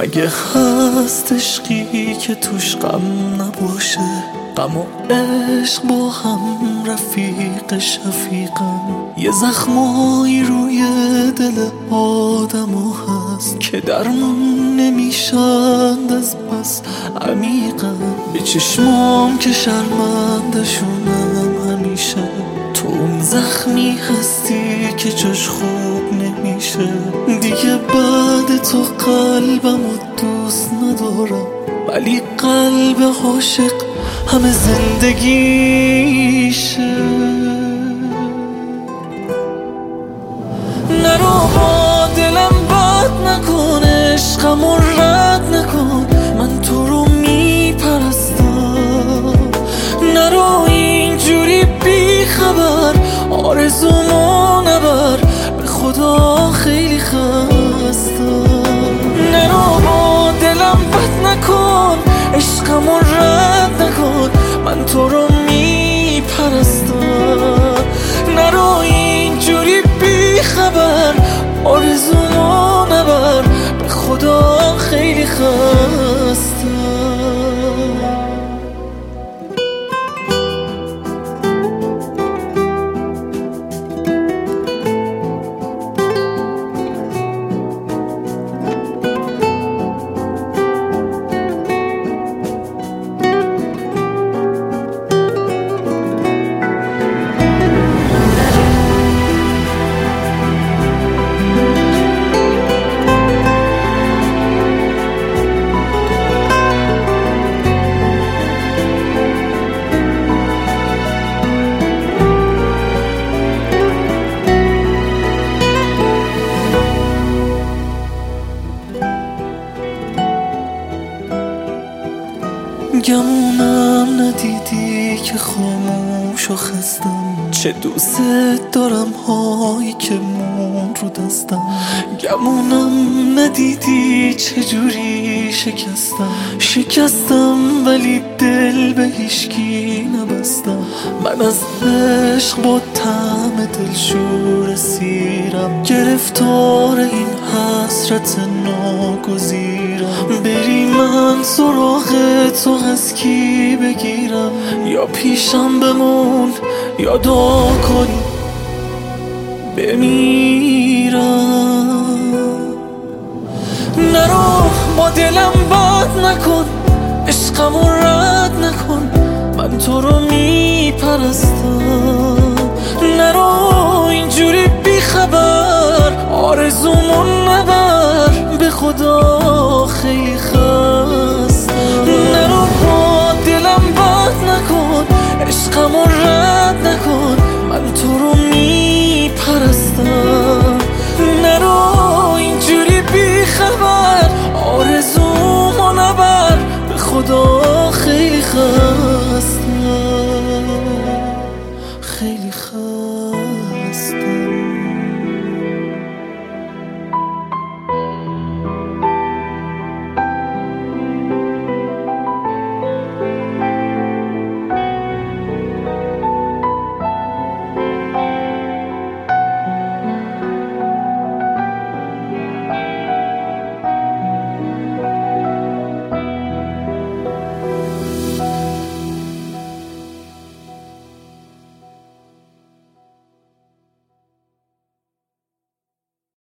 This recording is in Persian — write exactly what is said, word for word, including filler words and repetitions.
مگه هست عشقی که توش غم نباشه؟ غم و عشق با هم رفیق شفیقن. یه زخمایی روی دل آدمو هست که درمون نمیشند از بس عمیقن. به چشمام که شرمندشونم همیشه، تو اون زخمی هستی که جاش خوب نمیشه. دیگه بعد تو قلبمو دوست ندارم، ولی قلب عاشق همه زندگیشه. نرو با دلم بد نکن، عشقمو رد نکن، من تو رو میپرستم. نرو اینجوری بی خبر آرزومو نبر، به خدا خیلی خستم. نرو با دلم بد نکن، عشقمو رد نکن، من تو رو میپرستم. نرو اینجوری بی خبر آرزومو نبر، به خدا خیلی خستم. گمونم ندیدی که خاموش و خستم، چه دوست دارم هایی که مون رو دستم. گمونم ندیدی چجوری شکستم، شکستم ولی دل به هیچکی نبستم. من از عشق با طعم دلشور سیرم، گرفتار این حسرت ناگزیرم. بری من سراغ تو از کی بگیرم، یا پیشم بمون یا دعا کنی بمیرم. نرو با دلم بد نکن، عشقمو رد نکن، من تو رو میپرستم. نرو اینجوری بی خبر آرزومو نبر، به خدا خیلی خستم. نرو با دلم بد نکن، عشقمو رد نکن، من تو رو میپرستم.